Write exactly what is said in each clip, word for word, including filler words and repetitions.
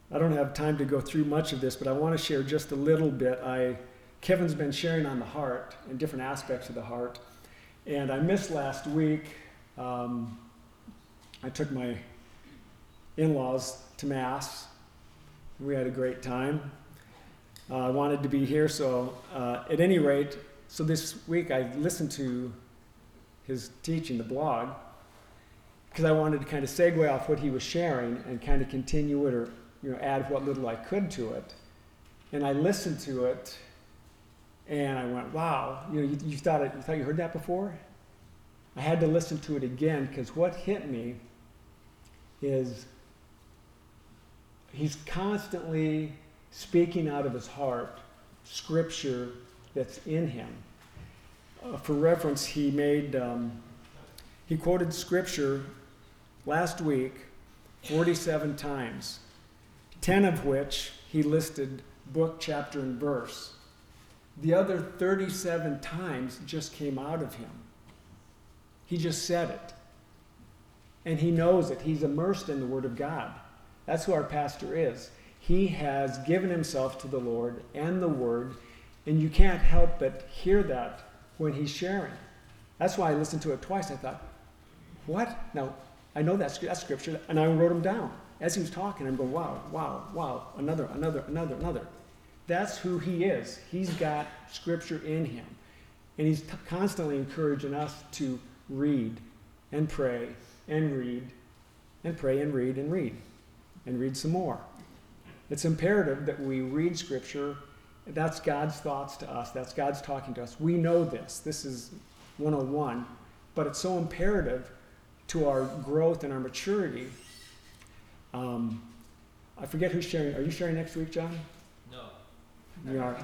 I don't have time to go through much of this, but I want to share just a little bit. I, Kevin's been sharing on the heart and different aspects of the heart. And I missed last week. Um, I took my in-laws to Mass. We had a great time. Uh, I wanted to be here, so uh, at any rate, so this week I listened to his teaching, the blog, because I wanted to kind of segue off what he was sharing and kind of continue it, or you know, add what little I could to it. And I listened to it, and I went, "Wow! You know, you, you thought it, you thought you heard that before?" I had to listen to it again, because what hit me is he's constantly speaking out of his heart scripture that's in him. Uh, for reference, he made um, he quoted scripture last week forty-seven times, ten of which he listed book, chapter, and verse. The other thirty-seven times just came out of him. He just said it. And he knows it. He's immersed in the Word of God. That's who our pastor is. He has given himself to the Lord and the Word, and you can't help but hear that when he's sharing. That's why I listened to it twice. I thought, what? Now, I know that's, that's scripture, and I wrote them down. As he was talking, I'm going, wow, wow, wow, another, another, another, another. That's who he is. He's got scripture in him. And he's t- constantly encouraging us to read and pray and read and pray and read and read and read some more. It's imperative that we read scripture. That's God's thoughts to us. That's God's talking to us. We know this. This is one oh one. But it's so imperative to our growth and our maturity. Um, I forget who's sharing. Are you sharing next week, John? No. You are.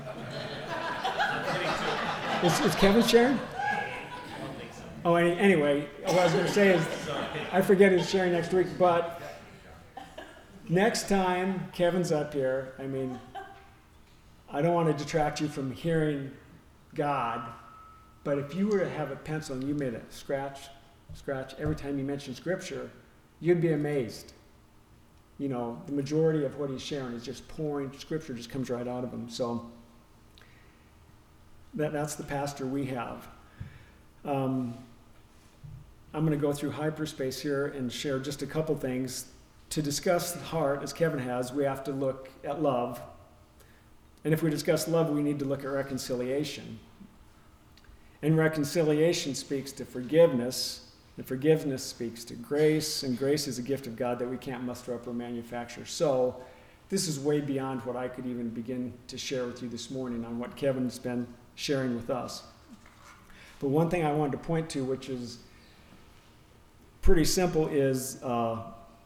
is, is Kevin sharing? I don't think so. Oh, any, anyway, what I was going to say is, I forget who's sharing next week, but next time Kevin's up here, I mean, I don't want to detract you from hearing God, but if you were to have a pencil and you made a scratch, scratch every time you mention Scripture, you'd be amazed. You know, the majority of what he's sharing is just pouring, Scripture just comes right out of him. So that, that's the pastor we have. Um, I'm going to go through hyperspace here and share just a couple things. To discuss the heart, as Kevin has, we have to look at love. And if we discuss love, we need to look at reconciliation. And reconciliation speaks to forgiveness. And forgiveness speaks to grace, and grace is a gift of God that we can't muster up or manufacture. So this is way beyond what I could even begin to share with you this morning on what Kevin's been sharing with us. But one thing I wanted to point to, which is pretty simple, is uh,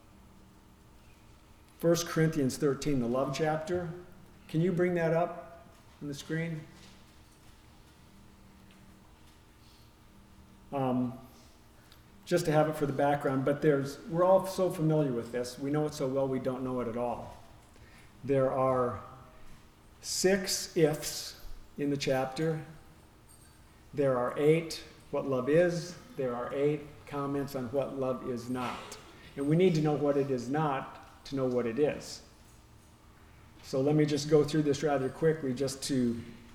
First Corinthians thirteen, the love chapter. Can you bring that up on the screen? Um, just to have it for the background, but there's, we're all so familiar with this. We know it so well we don't know it at all. There are six ifs in the chapter. There are eight what love is. There are eight comments on what love is not. And we need to know what it is not to know what it is. So let me just go through this rather quickly just to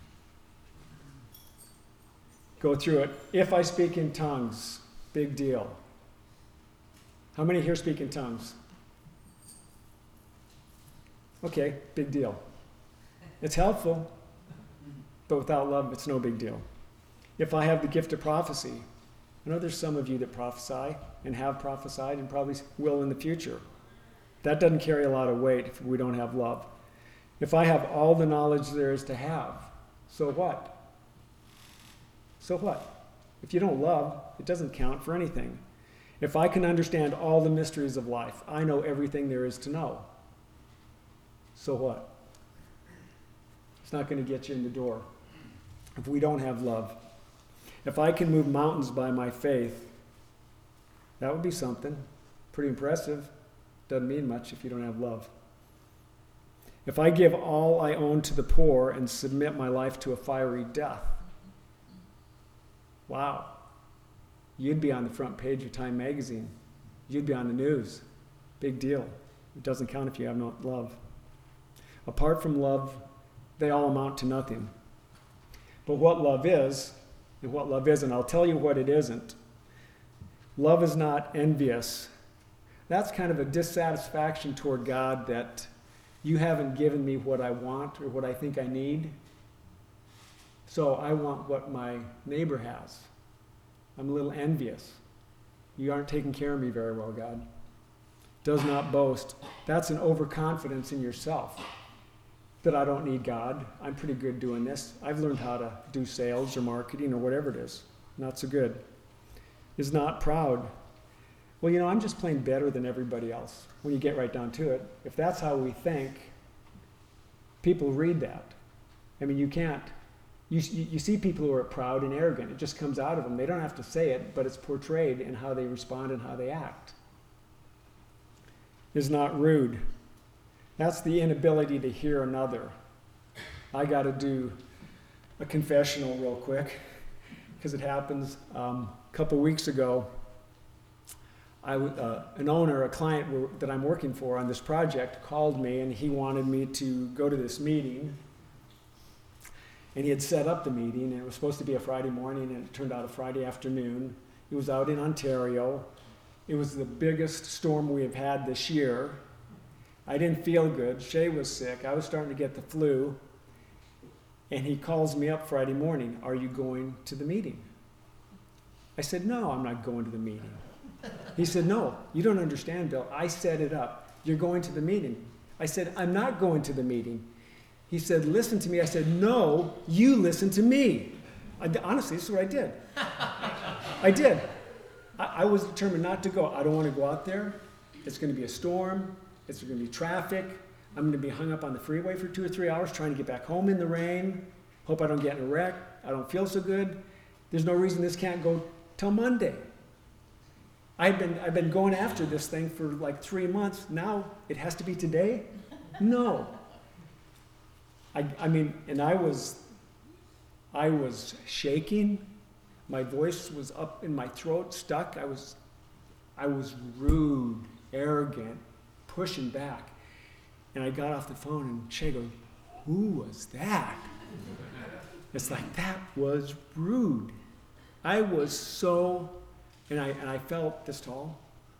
go through it. If I speak in tongues, big deal. How many here speak in tongues? Okay, big deal. It's helpful, but without love, it's no big deal. If I have the gift of prophecy, I know there's some of you that prophesy and have prophesied and probably will in the future. That doesn't carry a lot of weight if we don't have love. If I have all the knowledge there is to have, so what? So what? If you don't love, it doesn't count for anything. If I can understand all the mysteries of life, I know everything there is to know. So what? It's not going to get you in the door if we don't have love. If I can move mountains by my faith, that would be something. Pretty impressive. Doesn't mean much if you don't have love. If I give all I own to the poor and submit my life to a fiery death, wow. You'd be on the front page of Time magazine. You'd be on the news. Big deal. It doesn't count if you have no love. Apart from love, they all amount to nothing. But what love is, and what love is, and I'll tell you what it isn't. Love is not envious. That's kind of a dissatisfaction toward God that you haven't given me what I want or what I think I need. So I want what my neighbor has. I'm a little envious. You aren't taking care of me very well, God. Does not boast. That's an overconfidence in yourself. That I don't need God. I'm pretty good doing this. I've learned how to do sales or marketing or whatever it is. Not so good. Is not proud. Well, you know, I'm just plain better than everybody else when you get right down to it. If that's how we think, people read that. I mean, you can't. You, you see people who are proud and arrogant. It just comes out of them. They don't have to say it, but it's portrayed in how they respond and how they act. Is not rude. That's the inability to hear another. I got to do a confessional real quick because it happens. Um, a couple weeks ago, I, uh, an owner, a client w- that I'm working for on this project called me and he wanted me to go to this meeting. And he had set up the meeting and it was supposed to be a Friday morning and it turned out a Friday afternoon. It was out in Ontario. It was the biggest storm we have had this year. I didn't feel good. Shay was sick. I was starting to get the flu. And he calls me up Friday morning, "Are you going to the meeting?" I said, "No, I'm not going to the meeting." He said, "No, you don't understand, Bill. I set it up. You're going to the meeting." I said, "I'm not going to the meeting." He said, "Listen to me." I said, "No, you listen to me." I, honestly, this is what I did. I did. I, I was determined not to go. I don't want to go out there. It's going to be a storm. It's going to be traffic. I'm going to be hung up on the freeway for two or three hours trying to get back home in the rain. Hope I don't get in a wreck. I don't feel so good. There's no reason this can't go till Monday. I've been, I've been going after this thing for like three months. Now it has to be today? No. I, I mean, and I was, I was shaking. My voice was up in my throat, stuck. I was, I was rude, arrogant, pushing back. And I got off the phone and Shay goes, "Who was that?" It's like, that was rude. I was so, and I and I felt this tall.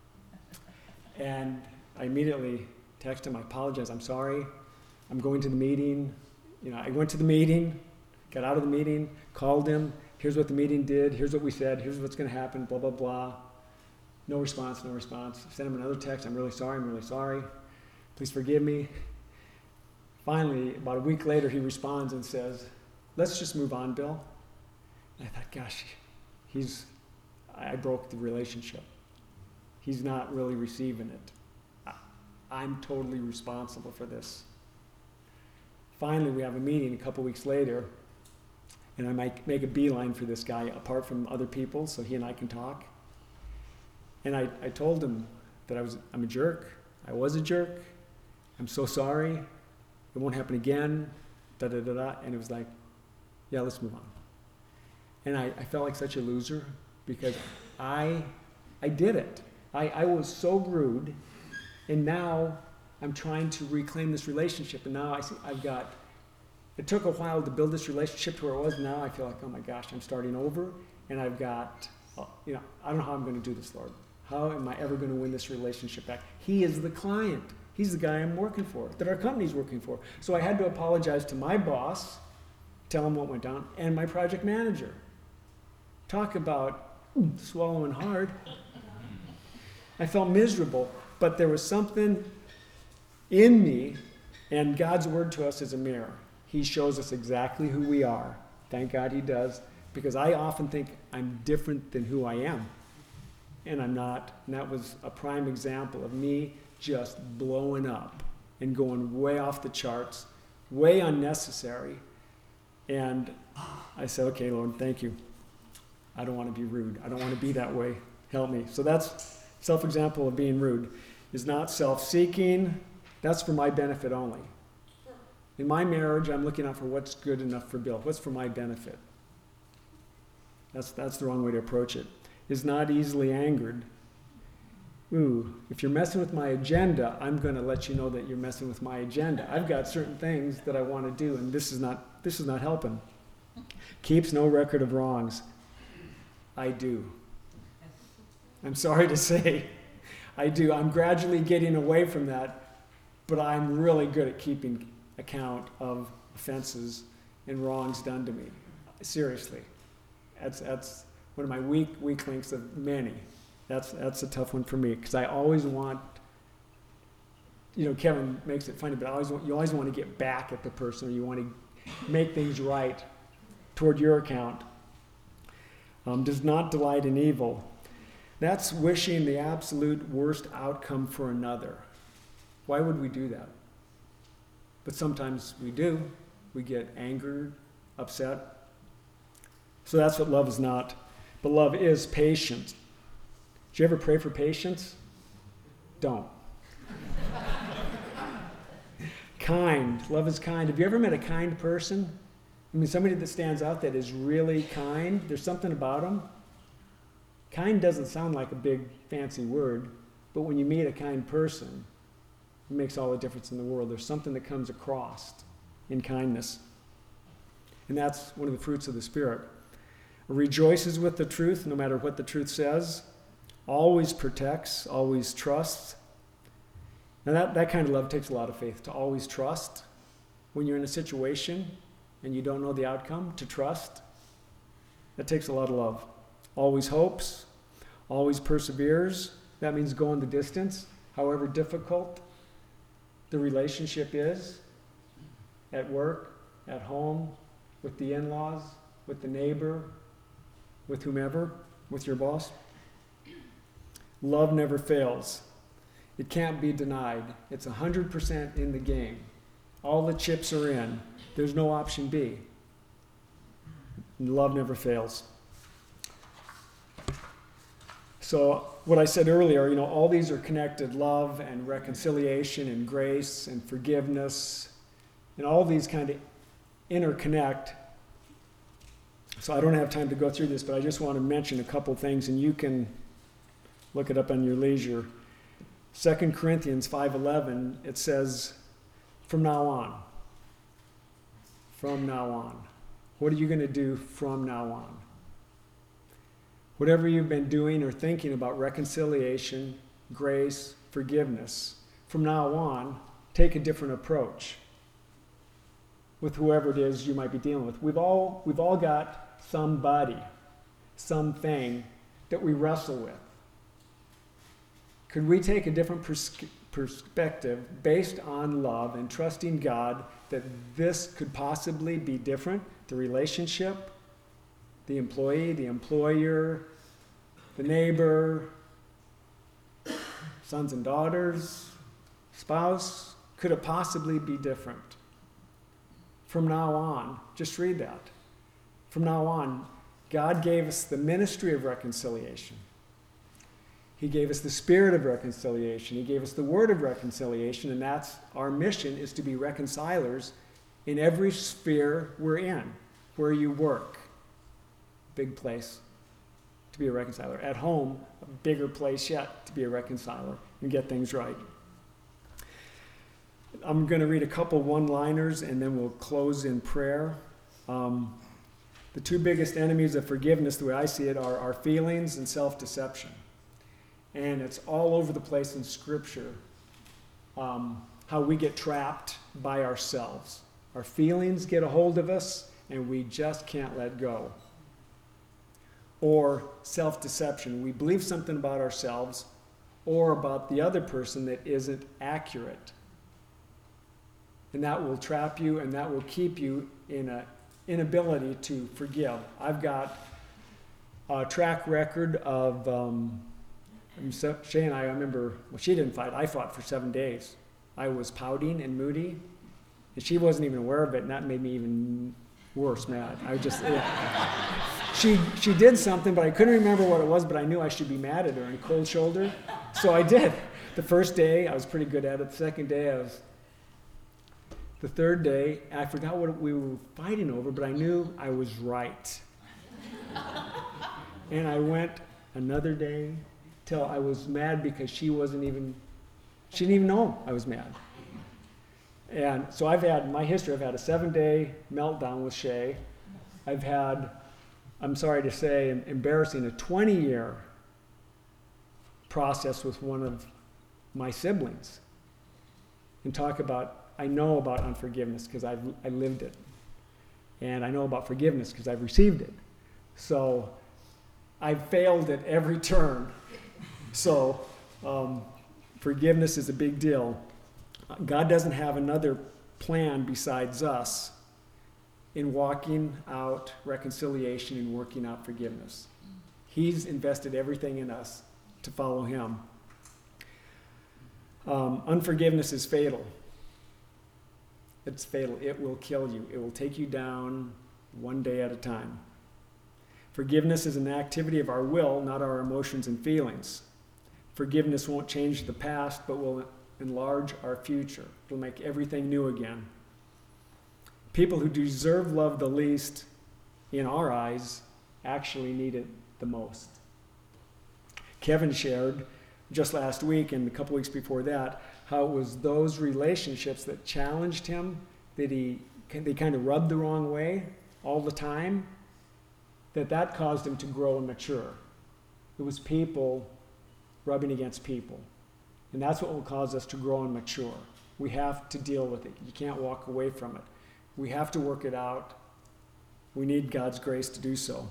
And I immediately texted him, "I apologize, I'm sorry. I'm going to the meeting." You know, I went to the meeting, got out of the meeting, called him. Here's what the meeting did. Here's what we said. Here's what's going to happen, blah, blah, blah. No response, no response. Sent him another text. "I'm really sorry. I'm really sorry. Please forgive me." Finally, about a week later, he responds and says, "Let's just move on, Bill." And I thought, gosh, he's, I broke the relationship. He's not really receiving it. I, I'm totally responsible for this. Finally, we have a meeting a couple weeks later, and I might make a beeline for this guy apart from other people so he and I can talk. And I, I told him that I was, I'm a jerk. I was a jerk. I'm so sorry. It won't happen again. Da da da da. And it was like, yeah, let's move on. And I, I felt like such a loser because I I did it. I, I was so rude, and now I'm trying to reclaim this relationship. And now I see, I've got, it took a while to build this relationship to where it was. Now I feel like, oh my gosh, I'm starting over, and I've got, you know, I don't know how I'm going to do this, Lord. How am I ever going to win this relationship back? He is the client. He's the guy I'm working for, that our company's working for. So I had to apologize to my boss, tell him what went down, and my project manager. Talk about swallowing hard. I felt miserable, but there was something in me, and God's word to us is a mirror. He shows us exactly who we are. Thank God he does, because I often think I'm different than who I am. And I'm not. And that was a prime example of me just blowing up and going way off the charts, way unnecessary. And I said, okay, Lord, thank you. I don't want to be rude. I don't want to be that way. Help me. So that's self-example of being rude. Is not self-seeking. That's for my benefit only. In my marriage, I'm looking out for what's good enough for Bill. What's for my benefit? That's, that's the wrong way to approach it. Is not easily angered. ooh, if you're messing with my agenda, I'm going to let you know that you're messing with my agenda. I've got certain things that I want to do, and this is not this is not helping. Keeps no record of wrongs. I do. I'm sorry to say, I do. I'm gradually getting away from that, but I'm really good at keeping account of offenses and wrongs done to me. Seriously. That's that's one of my weak weak links of many. That's that's a tough one for me, because I always want, you know, Kevin makes it funny, but I always want, you always want to get back at the person, or you want to make things right toward your account. Um, does not delight in evil. That's wishing the absolute worst outcome for another. Why would we do that? But sometimes we do. We get angered, upset. So that's what love is not. But love is patient. Did you ever pray for patience? Don't. Kind. Love is kind. Have you ever met a kind person? I mean, somebody that stands out that is really kind. There's something about them. Kind doesn't sound like a big fancy word, but when you meet a kind person, it makes all the difference in the world. There's something that comes across in kindness. And that's one of the fruits of the Spirit. Rejoices with the truth, no matter what the truth says. Always protects, always trusts. Now that, that kind of love takes a lot of faith, to always trust when you're in a situation and you don't know the outcome, to trust. That takes a lot of love. Always hopes, always perseveres. That means going the distance, however difficult the relationship is, at work, at home, with the in-laws, with the neighbor, with whomever, with your boss. Love never fails. It can't be denied. It's one hundred percent in the game. All the chips are in. There's no option B. Love never fails. So what I said earlier, you know, all these are connected. Love and reconciliation and grace and forgiveness. And all these kind of interconnect. So I don't have time to go through this, but I just want to mention a couple things, and you can look it up on your leisure. Second Corinthians five eleven, it says, from now on. From now on. What are you going to do from now on? Whatever you've been doing or thinking about reconciliation, grace, forgiveness, from now on, take a different approach with whoever it is you might be dealing with. We've all, we've all got somebody, something that we wrestle with. Could we take a different pers- perspective based on love and trusting God that this could possibly be different? The relationship, the employee, the employer, the neighbor, sons and daughters, spouse, could it possibly be different? From now on, just read that. From now on, God gave us the ministry of reconciliation. He gave us the spirit of reconciliation. He gave us the word of reconciliation, and that's our mission, is to be reconcilers in every sphere we're in. Where you work, big place to be a reconciler. At home, a bigger place yet to be a reconciler and get things right. I'm going to read a couple one-liners and then we'll close in prayer. Um, the two biggest enemies of forgiveness, the way I see it, are our feelings and self-deception. And it's all over the place in Scripture, um, how we get trapped by ourselves. Our feelings get a hold of us and we just can't let go. Or self-deception. We believe something about ourselves or about the other person that isn't accurate. And that will trap you, and that will keep you in an inability to forgive. I've got a track record of, um, Shay and I, I remember, well, she didn't fight. I fought for seven days. I was pouting and moody, and she wasn't even aware of it, and that made me even worse mad. I just, yeah. she she did something, but I couldn't remember what it was, but I knew I should be mad at her and cold shoulder. So I did. The first day, I was pretty good at it. The second day, I was, the third day, I forgot what we were fighting over, but I knew I was right. And I went another day till I was mad because she wasn't even, she didn't even know I was mad. And so I've had, my history, I've had a seven-day meltdown with Shay. I've had, I'm sorry to say, embarrassing, a twenty-year process with one of my siblings. And talk about, I know about unforgiveness because I've I lived it. And I know about forgiveness because I've received it. So I've failed at every turn. So um, forgiveness is a big deal. God doesn't have another plan besides us in walking out reconciliation and working out forgiveness. He's invested everything in us to follow him. Um, unforgiveness is fatal. It's fatal. It will kill you. It will take you down one day at a time. Forgiveness is an activity of our will, not our emotions and feelings. Forgiveness won't change the past, but will enlarge our future. It'll make everything new again. People who deserve love the least, in our eyes, actually need it the most. Kevin shared just last week and a couple weeks before that how it was those relationships that challenged him, that he they kind of rubbed the wrong way all the time, that that caused him to grow and mature. It was people rubbing against people. And that's what will cause us to grow and mature. We have to deal with it. You can't walk away from it. We have to work it out. We need God's grace to do so.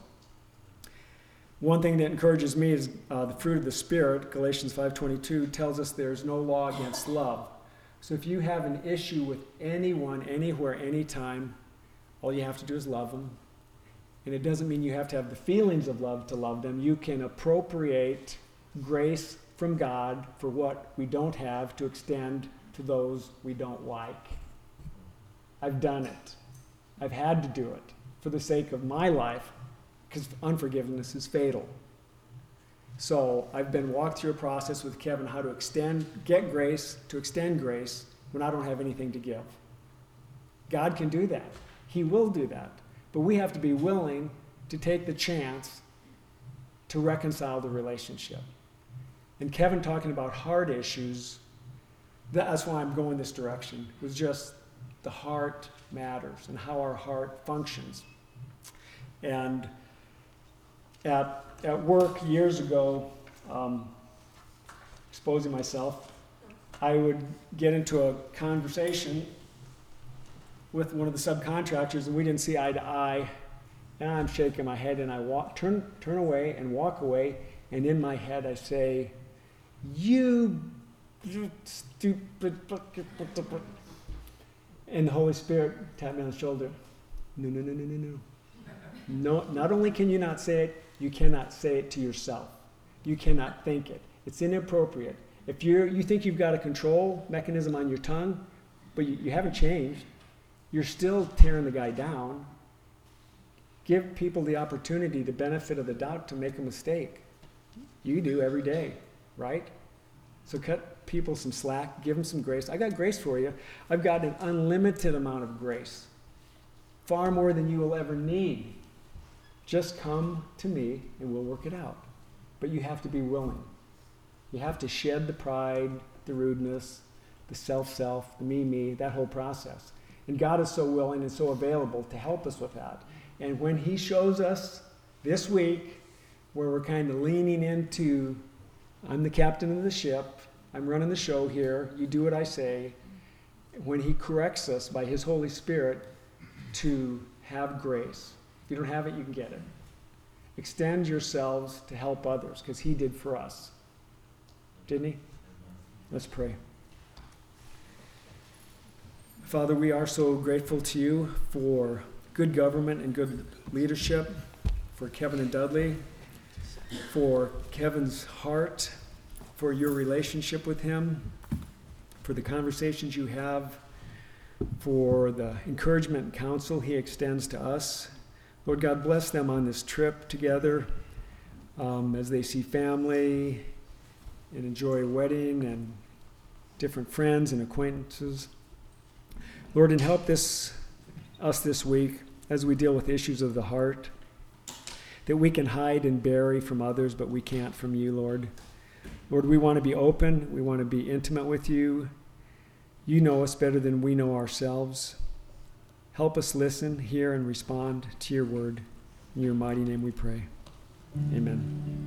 One thing that encourages me is uh, the fruit of the Spirit. Galatians five twenty-two tells us there's no law against love. So if you have an issue with anyone, anywhere, anytime, all you have to do is love them. And it doesn't mean you have to have the feelings of love to love them. You can appropriate grace from God for what we don't have to extend to those we don't like. I've done it. I've had to do it for the sake of my life, because unforgiveness is fatal. So I've been walked through a process with Kevin how to extend, get grace, to extend grace when I don't have anything to give. God can do that. He will do that. But we have to be willing to take the chance to reconcile the relationship. And Kevin talking about heart issues, that's why I'm going this direction. It was just the heart matters and how our heart functions. And at at work years ago, um, exposing myself, I would get into a conversation with one of the subcontractors, and we didn't see eye to eye. And I'm shaking my head, and I walk, turn turn away and walk away, and in my head I say, "You, you stupid." And the Holy Spirit tapped me on the shoulder. No, no, no, no, no, no. No, not only can you not say it, you cannot say it to yourself. You cannot think it. It's inappropriate. If you're, you think you've got a control mechanism on your tongue, but you, you haven't changed, you're still tearing the guy down. Give people the opportunity, the benefit of the doubt to make a mistake. You do every day, right? So cut people some slack, give them some grace. I got grace for you. I've got an unlimited amount of grace, far more than you will ever need. Just come to me and we'll work it out. But you have to be willing. You have to shed the pride, the rudeness, the self-self, the me-me, that whole process. And God is so willing and so available to help us with that. And when he shows us this week, where we're kind of leaning into, I'm the captain of the ship, I'm running the show here, you do what I say, when he corrects us by his Holy Spirit to have grace. If you don't have it, you can get it. Extend yourselves to help others, because he did for us. Didn't he? Let's pray. Father, we are so grateful to you for good government and good leadership, for Kevin and Dudley, for Kevin's heart, for your relationship with him, for the conversations you have, for the encouragement and counsel he extends to us. Lord God, bless them on this trip together um, as they see family and enjoy a wedding and different friends and acquaintances. Lord, and help this us this week as we deal with issues of the heart that we can hide and bury from others, but we can't from you, Lord. Lord, we want to be open. We want to be intimate with you. You know us better than we know ourselves. Help us listen, hear, and respond to your word. In your mighty name we pray. Amen.